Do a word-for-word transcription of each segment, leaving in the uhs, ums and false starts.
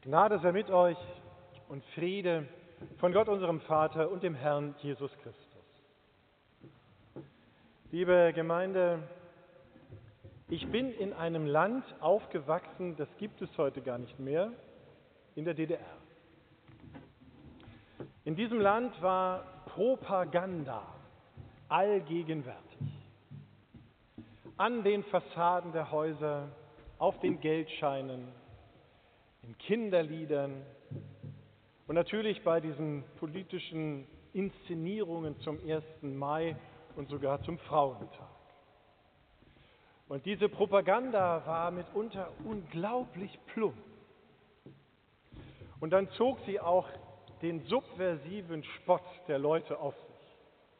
Gnade sei mit euch und Friede von Gott, unserem Vater und dem Herrn Jesus Christus. Liebe Gemeinde, ich bin in einem Land aufgewachsen, das gibt es heute gar nicht mehr, in der D D R. In diesem Land war Propaganda allgegenwärtig. An den Fassaden der Häuser, auf den Geldscheinen, in Kinderliedern und natürlich bei diesen politischen Inszenierungen zum ersten Mai und sogar zum Frauentag. Und diese Propaganda war mitunter unglaublich plump. Und dann zog sie auch den subversiven Spott der Leute auf sich.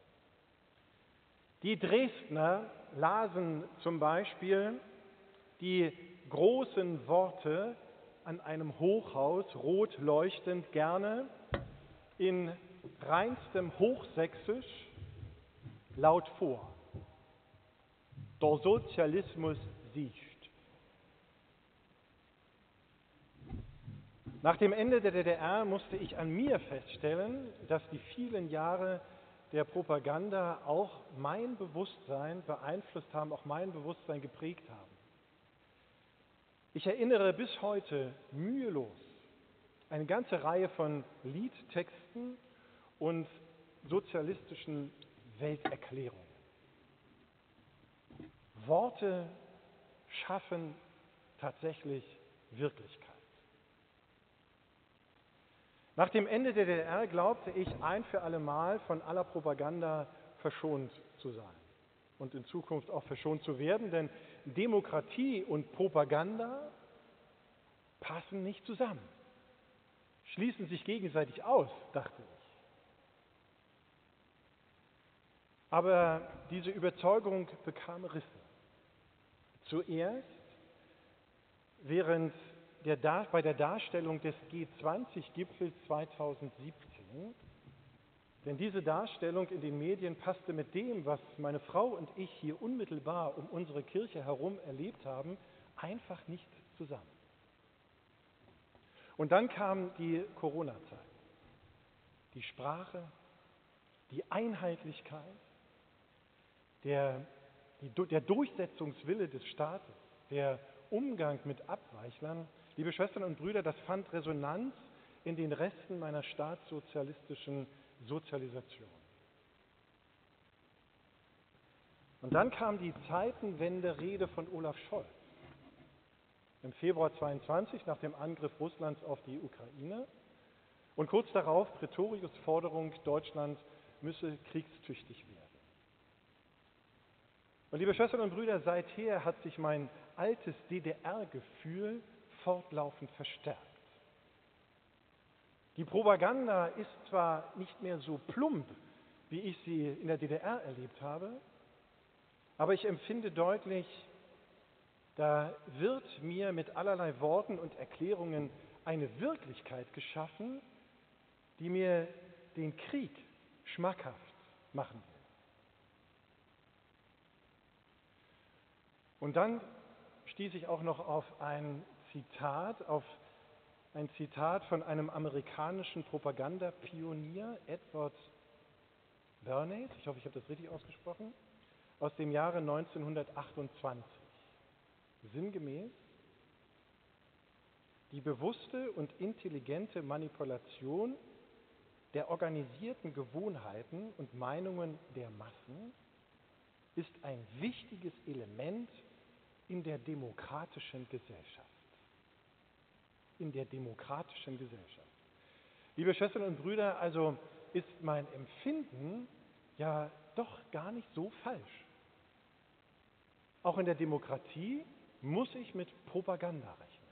Die Dresdner lasen zum Beispiel die großen Worte an einem Hochhaus, rot leuchtend, gerne in reinstem Hochsächsisch laut vor. Der Sozialismus siegt. Nach dem Ende der D D R musste ich an mir feststellen, dass die vielen Jahre der Propaganda auch mein Bewusstsein beeinflusst haben, auch mein Bewusstsein geprägt haben. Ich erinnere bis heute mühelos eine ganze Reihe von Liedtexten und sozialistischen Welterklärungen. Worte schaffen tatsächlich Wirklichkeit. Nach dem Ende der D D R glaubte ich ein für alle Mal von aller Propaganda verschont zu sein und in Zukunft auch verschont zu werden, denn Demokratie und Propaganda passen nicht zusammen, schließen sich gegenseitig aus, dachte ich. Aber diese Überzeugung bekam Risse. Zuerst während der Dar- bei der Darstellung des G zwanzig Gipfels zweitausendsiebzehn, denn diese Darstellung in den Medien passte mit dem, was meine Frau und ich hier unmittelbar um unsere Kirche herum erlebt haben, einfach nicht zusammen. Und dann kam die Corona-Zeit. Die Sprache, die Einheitlichkeit, der, die, der Durchsetzungswille des Staates, der Umgang mit Abweichlern, liebe Schwestern und Brüder, das fand Resonanz in den Resten meiner staatssozialistischen Sozialisation. Und dann kam die Zeitenwende-Rede von Olaf Scholz im Februar zweiundzwanzig nach dem Angriff Russlands auf die Ukraine und kurz darauf Pretorius Forderung, Deutschland müsse kriegstüchtig werden. Und liebe Schwestern und Brüder, seither hat sich mein altes D D R-Gefühl fortlaufend verstärkt. Die Propaganda ist zwar nicht mehr so plump, wie ich sie in der D D R erlebt habe, aber ich empfinde deutlich, da wird mir mit allerlei Worten und Erklärungen eine Wirklichkeit geschaffen, die mir den Krieg schmackhaft machen will. Und dann stieß ich auch noch auf ein Zitat, auf ein Zitat von einem amerikanischen Propagandapionier, Edward Bernays, ich hoffe, ich habe das richtig ausgesprochen, aus dem Jahre neunzehnhundertachtundzwanzig. Sinngemäß: Die bewusste und intelligente Manipulation der organisierten Gewohnheiten und Meinungen der Massen ist ein wichtiges Element in der demokratischen Gesellschaft. In der demokratischen Gesellschaft. Liebe Schwestern und Brüder, also ist mein Empfinden ja doch gar nicht so falsch. Auch in der Demokratie muss ich mit Propaganda rechnen.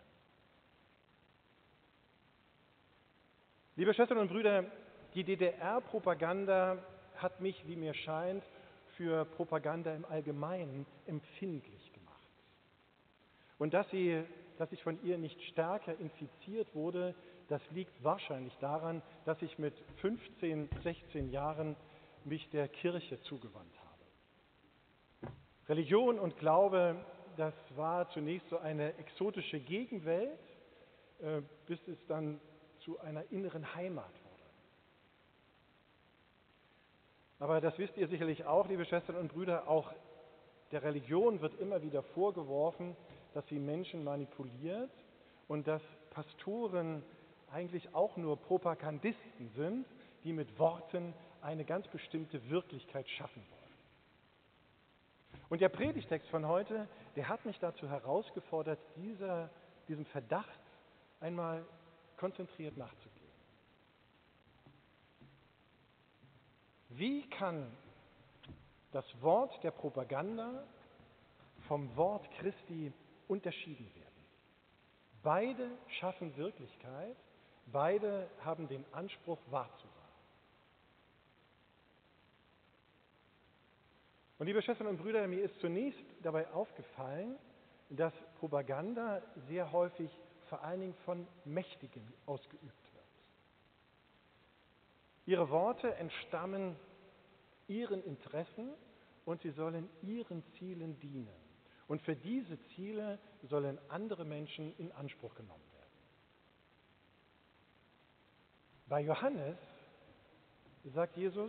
Liebe Schwestern und Brüder, die D D R-Propaganda hat mich, wie mir scheint, für Propaganda im Allgemeinen empfindlich gemacht. Und dass, sie, dass ich von ihr nicht stärker infiziert wurde, das liegt wahrscheinlich daran, dass ich mit fünfzehn, sechzehn Jahren mich der Kirche zugewandt habe. Religion und Glaube, das war zunächst so eine exotische Gegenwelt, äh, bis es dann zu einer inneren Heimat wurde. Aber das wisst ihr sicherlich auch, liebe Schwestern und Brüder, auch der Religion wird immer wieder vorgeworfen, dass sie Menschen manipuliert und dass Pastoren eigentlich auch nur Propagandisten sind, die mit Worten eine ganz bestimmte Wirklichkeit schaffen wollen. Und der Predigtext von heute, der hat mich dazu herausgefordert, dieser, diesem Verdacht einmal konzentriert nachzugehen. Wie kann das Wort der Propaganda vom Wort Christi unterschieden werden? Beide schaffen Wirklichkeit, beide haben den Anspruch, wahr zu sein. Und liebe Schwestern und Brüder, mir ist zunächst dabei aufgefallen, dass Propaganda sehr häufig vor allen Dingen von Mächtigen ausgeübt wird. Ihre Worte entstammen ihren Interessen und sie sollen ihren Zielen dienen. Und für diese Ziele sollen andere Menschen in Anspruch genommen werden. Bei Johannes sagt Jesus: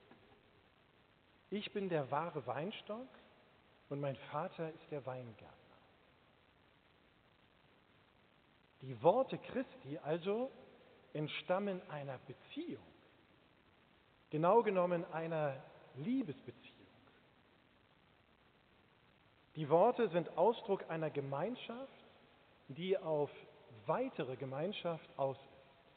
Ich bin der wahre Weinstock und mein Vater ist der Weingärtner. Die Worte Christi also entstammen einer Beziehung, genau genommen einer Liebesbeziehung. Die Worte sind Ausdruck einer Gemeinschaft, die auf weitere Gemeinschaft aus ist.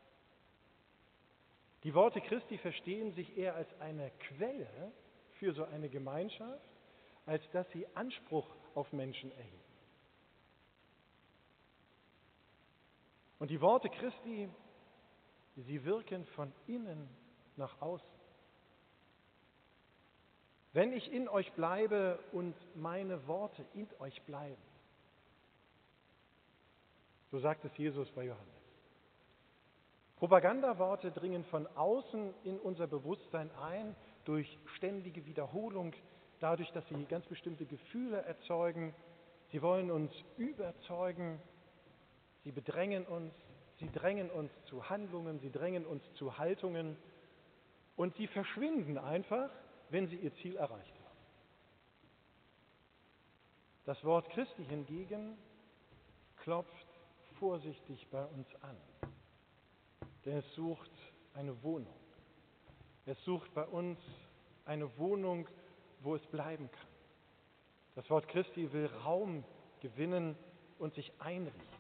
Die Worte Christi verstehen sich eher als eine Quelle für so eine Gemeinschaft, als dass sie Anspruch auf Menschen erheben. Und die Worte Christi, sie wirken von innen nach außen. Wenn ich in euch bleibe und meine Worte in euch bleiben, so sagt es Jesus bei Johannes. Propagandaworte dringen von außen in unser Bewusstsein ein, durch ständige Wiederholung, dadurch, dass sie ganz bestimmte Gefühle erzeugen. Sie wollen uns überzeugen, sie bedrängen uns, sie drängen uns zu Handlungen, sie drängen uns zu Haltungen und sie verschwinden einfach, wenn sie ihr Ziel erreicht haben. Das Wort Christi hingegen klopft vorsichtig bei uns an, denn es sucht eine Wohnung. Es sucht bei uns eine Wohnung, wo es bleiben kann. Das Wort Christi will Raum gewinnen und sich einrichten.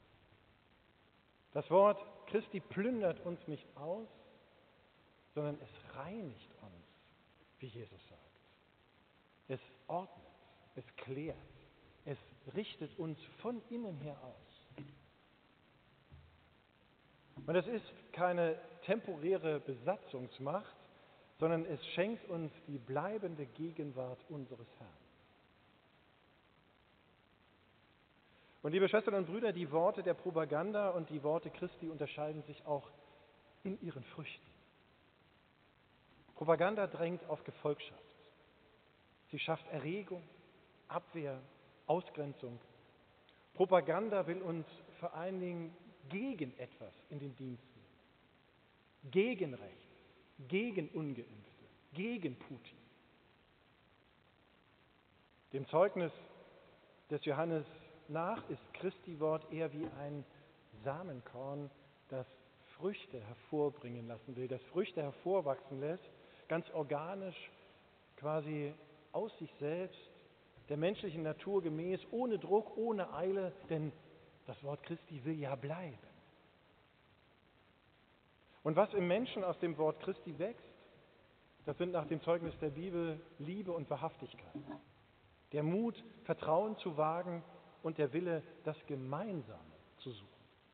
Das Wort Christi plündert uns nicht aus, sondern es reinigt uns, wie Jesus sagt. Es ordnet, es klärt, es richtet uns von innen her aus. Und es ist keine temporäre Besatzungsmacht, sondern es schenkt uns die bleibende Gegenwart unseres Herrn. Und liebe Schwestern und Brüder, die Worte der Propaganda und die Worte Christi unterscheiden sich auch in ihren Früchten. Propaganda drängt auf Gefolgschaft. Sie schafft Erregung, Abwehr, Ausgrenzung. Propaganda will uns vor allen Dingen gegen etwas in den Dienst nehmen. Gegen Recht, gegen Ungeimpfte, gegen Putin. Dem Zeugnis des Johannes nach ist Christi Wort eher wie ein Samenkorn, das Früchte hervorbringen lassen will, das Früchte hervorwachsen lässt, ganz organisch, quasi aus sich selbst, der menschlichen Natur gemäß, ohne Druck, ohne Eile, denn das Wort Christi will ja bleiben. Und was im Menschen aus dem Wort Christi wächst, das sind nach dem Zeugnis der Bibel Liebe und Wahrhaftigkeit. Der Mut, Vertrauen zu wagen und der Wille, das Gemeinsame zu suchen.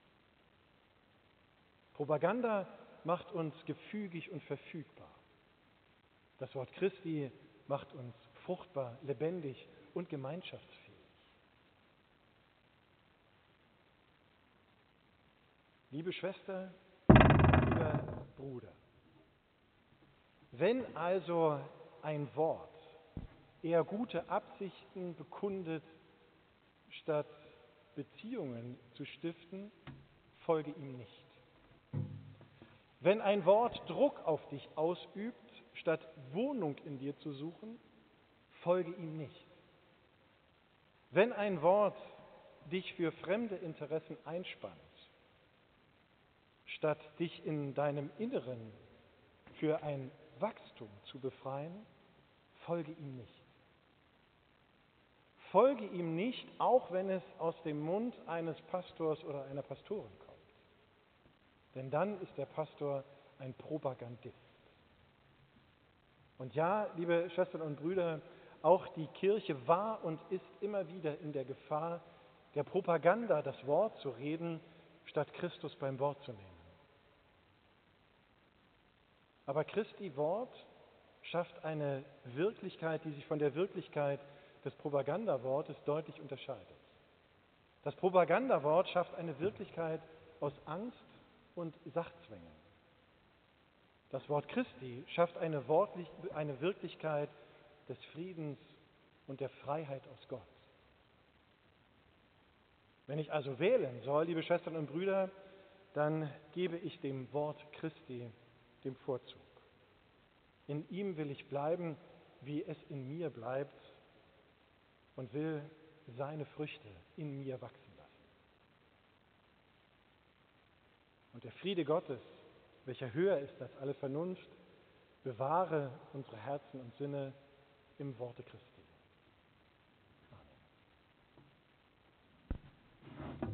Propaganda macht uns gefügig und verfügbar. Das Wort Christi macht uns fruchtbar, lebendig und gemeinschaftsfähig. Liebe Schwester, lieber Bruder, wenn also ein Wort eher gute Absichten bekundet, statt Beziehungen zu stiften, folge ihm nicht. Wenn ein Wort Druck auf dich ausübt, statt Wohnung in dir zu suchen, folge ihm nicht. Wenn ein Wort dich für fremde Interessen einspannt, statt dich in deinem Inneren für ein Wachstum zu befreien, folge ihm nicht. Folge ihm nicht, auch wenn es aus dem Mund eines Pastors oder einer Pastorin kommt. Denn dann ist der Pastor ein Propagandist. Und ja, liebe Schwestern und Brüder, auch die Kirche war und ist immer wieder in der Gefahr, der Propaganda das Wort zu reden, statt Christus beim Wort zu nehmen. Aber Christi Wort schafft eine Wirklichkeit, die sich von der Wirklichkeit des Propagandawortes deutlich unterscheidet. Das Propagandawort schafft eine Wirklichkeit aus Angst und Sachzwängen. Das Wort Christi schafft eine, Wortlich- eine Wirklichkeit des Friedens und der Freiheit aus Gott. Wenn ich also wählen soll, liebe Schwestern und Brüder, dann gebe ich dem Wort Christi den Vorzug. In ihm will ich bleiben, wie es in mir bleibt, und will seine Früchte in mir wachsen lassen. Und der Friede Gottes, welcher höher ist als alle Vernunft, bewahre unsere Herzen und Sinne im Worte Christi.